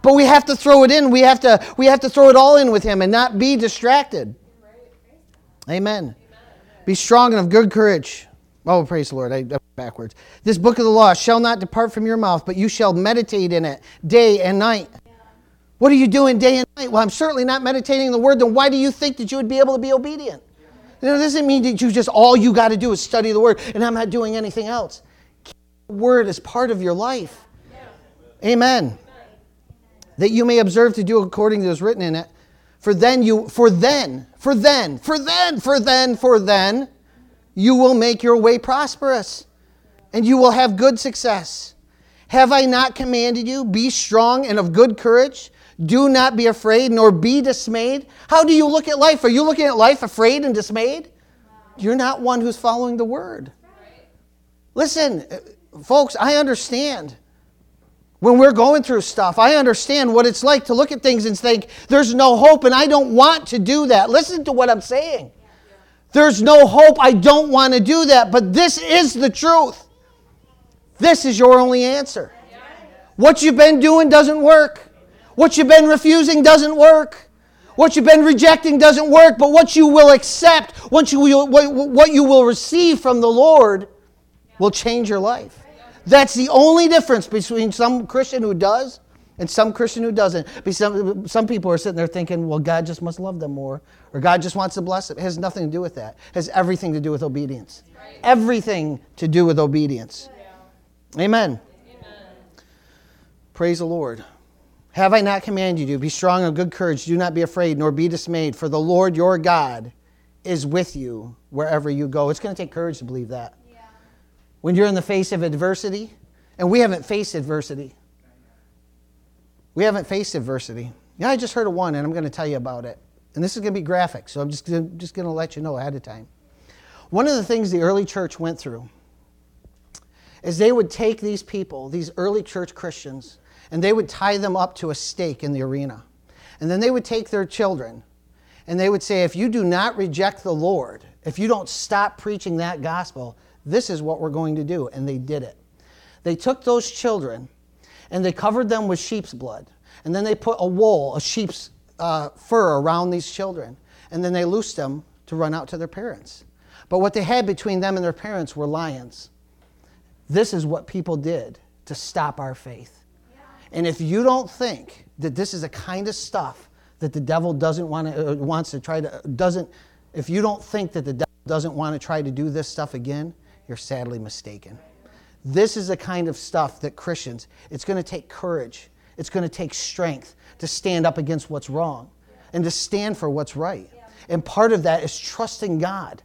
But we have to throw it in. We have to throw it all in with him and not be distracted. Amen. Be strong and of good courage. Oh, praise the Lord. I went backwards. This book of the law shall not depart from your mouth, but you shall meditate in it day and night. What are you doing day and night? Well, I'm certainly not meditating the word. Then why do you think that you would be able to be obedient? It doesn't mean that all you got to do is study the word and I'm not doing anything else. Keep the word as part of your life. Amen. That you may observe to do according to what is written in it. For then you will make your way prosperous, and you will have good success. Have I not commanded you? Be strong and of good courage. Do not be afraid, nor be dismayed. How do you look at life? Are you looking at life afraid and dismayed? You're not one who's following the word. Listen, folks, I understand. When we're going through stuff, I understand what it's like to look at things and think, there's no hope, and I don't want to do that. Listen to what I'm saying. There's no hope. I don't want to do that. But this is the truth. This is your only answer. What you've been doing doesn't work. What you've been refusing doesn't work. What you've been rejecting doesn't work. But what you will accept, what you will receive from the Lord will change your life. That's the only difference between some Christian who does and some Christian who doesn't. Some people are sitting there thinking, well, God just must love them more, or God just wants to bless them. It has nothing to do with that. It has everything to do with obedience. Right. Everything to do with obedience. Yeah. Amen. Praise the Lord. Have I not commanded you? Be strong and of good courage. Do not be afraid, nor be dismayed, for the Lord your God is with you wherever you go. It's going to take courage to believe that. When you're in the face of adversity, and we haven't faced adversity. We haven't faced adversity. Yeah, I just heard of one, and I'm going to tell you about it. And this is going to be graphic, so I'm just going to let you know ahead of time. One of the things the early church went through is they would take these people, these early church Christians, and they would tie them up to a stake in the arena. And then they would take their children, and they would say, if you do not reject the Lord, if you don't stop preaching that gospel, this is what we're going to do. And they did it. They took those children and they covered them with sheep's blood. And then they put a sheep's fur around these children. And then they loosed them to run out to their parents. But what they had between them and their parents were lions. This is what people did to stop our faith. And if you don't think that this is the kind of stuff that the devil if you don't think that the devil doesn't want to try to do this stuff again, you're sadly mistaken. This is the kind of stuff that Christians, it's going to take courage. It's going to take strength to stand up against what's wrong and to stand for what's right. And part of that is trusting God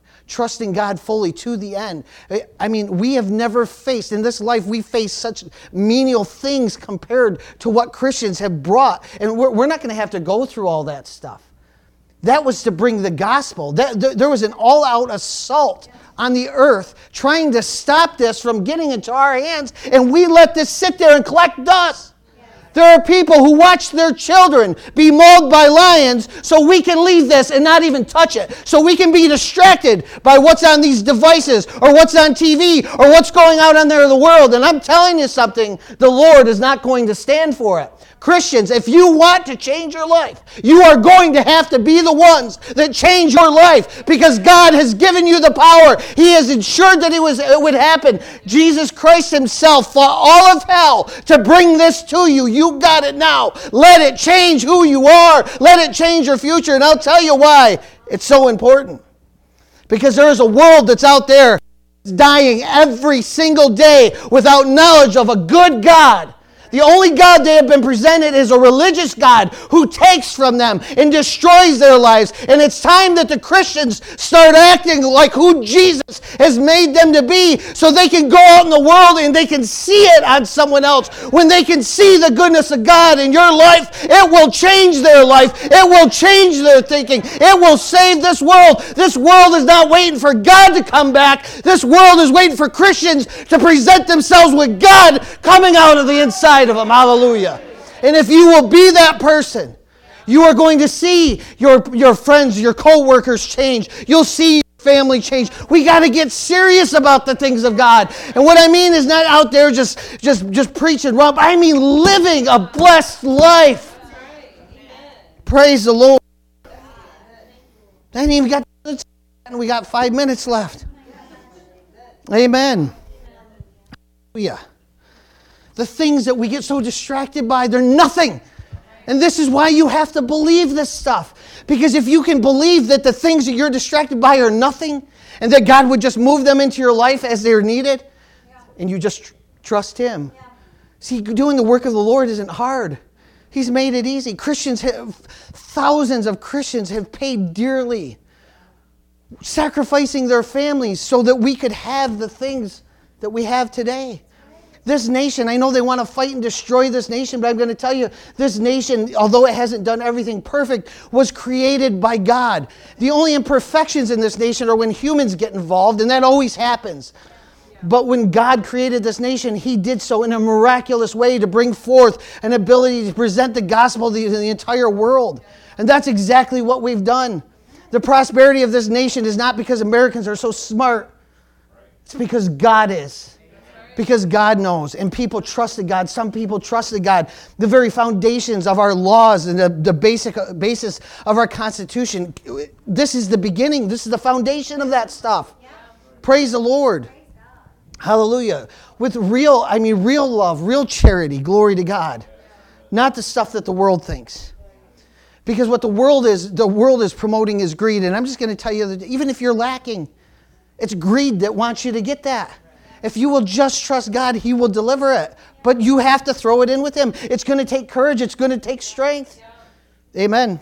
fully to the end. I mean, we have never faced, in this life, we face such menial things compared to what Christians have brought. And we're not going to have to go through all that stuff. That was to bring the gospel. There was an all-out assault on the earth trying to stop this from getting into our hands, and we let this sit there and collect dust. There are people who watch their children be mauled by lions so we can leave this and not even touch it. So we can be distracted by what's on these devices or what's on TV or what's going out on there in the world. And I'm telling you something, the Lord is not going to stand for it. Christians, if you want to change your life, you are going to have to be the ones that change your life because God has given you the power. He has ensured that it would happen. Jesus Christ himself fought all of hell to bring this to you. You got it now. Let it change who you are. Let it change your future. And I'll tell you why it's so important. Because there is a world that's out there dying every single day without knowledge of a good God. The only God they have been presented is a religious God who takes from them and destroys their lives. And it's time that the Christians start acting like who Jesus has made them to be so they can go out in the world and they can see it on someone else. When they can see the goodness of God in your life, it will change their life. It will change their thinking. It will save this world. This world is not waiting for God to come back. This world is waiting for Christians to present themselves with God coming out of the inside of them. Hallelujah. And if you will be that person, you are going to see your friends, your co-workers change. You'll see family change. We got to get serious about the things of God. And what I mean is not out there just preaching rump. I mean living a blessed life. Praise the Lord. I ain't even got, we got 5 minutes left. Amen. Hallelujah. The things that we get so distracted by, they're nothing. And this is why you have to believe this stuff. Because if you can believe that the things that you're distracted by are nothing, and that God would just move them into your life as they're needed, and you just trust Him. See, doing the work of the Lord isn't hard. He's made it easy. Thousands of Christians have paid dearly, sacrificing their families so that we could have the things that we have today. This nation, I know they want to fight and destroy this nation, but I'm going to tell you, this nation, although it hasn't done everything perfect, was created by God. The only imperfections in this nation are when humans get involved, and that always happens. But when God created this nation, He did so in a miraculous way to bring forth an ability to present the gospel to the entire world. And that's exactly what we've done. The prosperity of this nation is not because Americans are so smart. It's because God is. Because God knows, and people trusted God. Some people trusted God. The very foundations of our laws and the basis of our Constitution, this is the beginning. This is the foundation of that stuff. Yeah. Praise the Lord. Hallelujah. With real love, real charity, glory to God. Not the stuff that the world thinks. Because what the world is promoting is greed. And I'm just going to tell you that even if you're lacking, it's greed that wants you to get that. If you will just trust God, He will deliver it. But you have to throw it in with Him. It's going to take courage. It's going to take strength. Amen.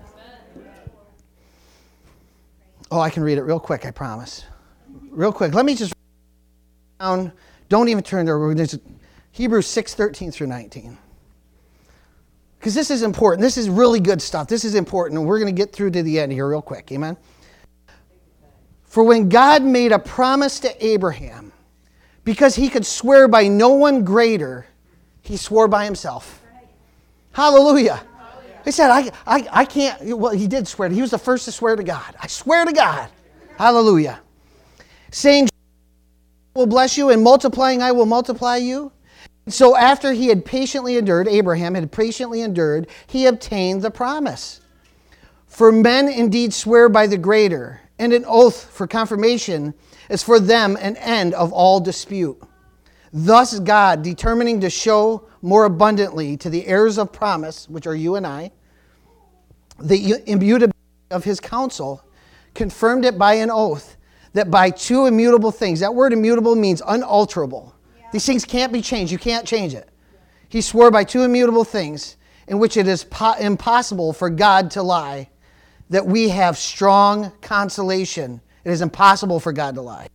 Oh, I can read it real quick, I promise. Real quick. Let me just down. Don't even turn there. Hebrews 6:13 through 19. Because this is important. This is really good stuff. This is important. And we're going to get through to the end here real quick. Amen. For when God made a promise to Abraham, because He could swear by no one greater, He swore by Himself. Hallelujah. He said, I can't. Well, He did swear. He was the first to swear to God. I swear to God. Hallelujah. Saying, I will bless you, and multiplying I will multiply you. So after he had patiently endured, Abraham had patiently endured, he obtained the promise. For men indeed swear by the greater, and an oath for confirmation is for them an end of all dispute. Thus God, determining to show more abundantly to the heirs of promise, which are you and I, the immutability of His counsel, confirmed it by an oath, that by two immutable things, that word immutable means unalterable. Yeah. These things can't be changed. You can't change it. He swore by two immutable things, in which it is impossible for God to lie, that we have strong consolation. It is impossible for God to lie.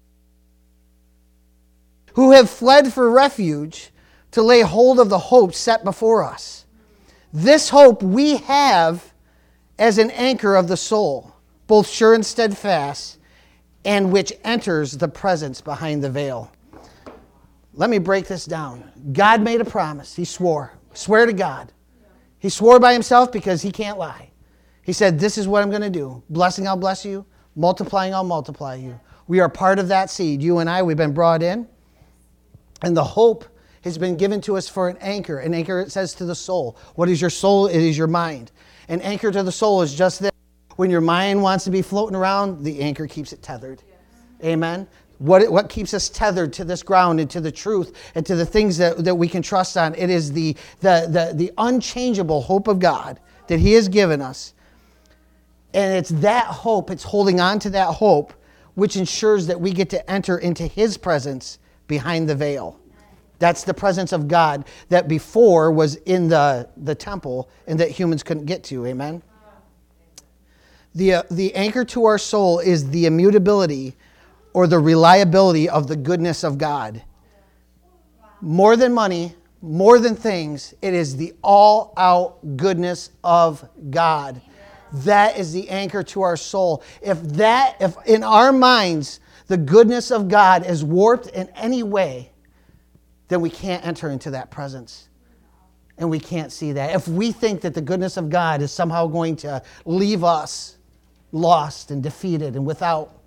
Who have fled for refuge to lay hold of the hope set before us. This hope we have as an anchor of the soul, both sure and steadfast, and which enters the presence behind the veil. Let me break this down. God made a promise. He swore. Swear to God. He swore by Himself because He can't lie. He said, this is what I'm going to do. Blessing, I'll bless you. Multiplying, I'll multiply you. We are part of that seed. You and I, we've been brought in. And the hope has been given to us for an anchor. An anchor, it says, to the soul. What is your soul? It is your mind. An anchor to the soul is just this. When your mind wants to be floating around, the anchor keeps it tethered. Yes. Amen? What keeps us tethered to this ground and to the truth and to the things that we can trust on? It is the unchangeable hope of God that He has given us. And it's that hope, it's holding on to that hope, which ensures that we get to enter into His presence behind the veil. That's the presence of God that before was in the temple and that humans couldn't get to. Amen? The anchor to our soul is the immutability or the reliability of the goodness of God. More than money, more than things, it is the all-out goodness of God. That is the anchor to our soul. If in our minds the goodness of God is warped in any way, then we can't enter into that presence. And we can't see that. If we think that the goodness of God is somehow going to leave us lost and defeated and without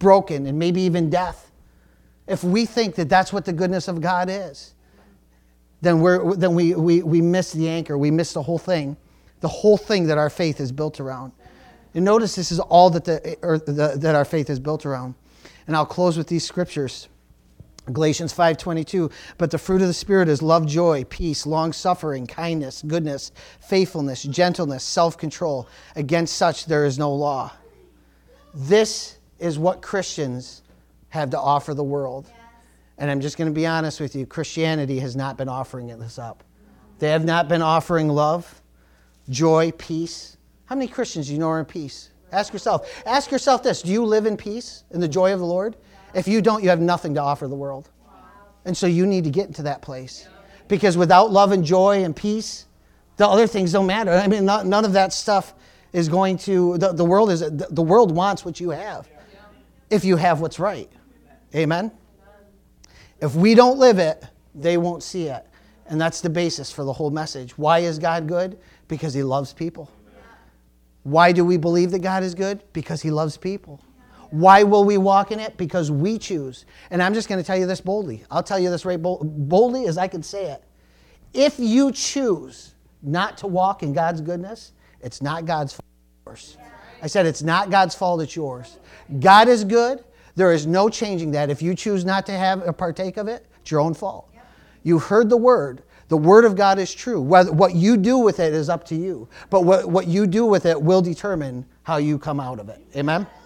broken, and maybe even death, if we think that that's what the goodness of God is, then we miss the anchor. We miss the whole thing that our faith is built around. And notice this is all that that our faith is built around. And I'll close with these scriptures. Galatians 5:22, but the fruit of the Spirit is love, joy, peace, long-suffering, kindness, goodness, faithfulness, gentleness, self-control. Against such there is no law. This is what Christians have to offer the world. And I'm just going to be honest with you, Christianity has not been offering this up. They have not been offering love, joy, peace. How many Christians do you know are in peace? Ask yourself this, do you live in peace, in the joy of the Lord? If you don't, you have nothing to offer the world. And so you need to get into that place. Because without love and joy and peace, the other things don't matter. I mean, none of that stuff is going to, the world wants what you have. If you have what's right. Amen? If we don't live it, they won't see it. And that's the basis for the whole message. Why is God good? Because He loves people. Why do we believe that God is good? Because He loves people. Why will we walk in it? Because we choose. And I'm just going to tell you this boldly. I'll tell you this right boldly as I can say it. If you choose not to walk in God's goodness, it's not God's fault, it's yours. I said it's not God's fault, it's yours. God is good. There is no changing that. If you choose not to have or partake of it, it's your own fault. You heard the word. The word of God is true. What you do with it is up to you. But what you do with it will determine how you come out of it. Amen?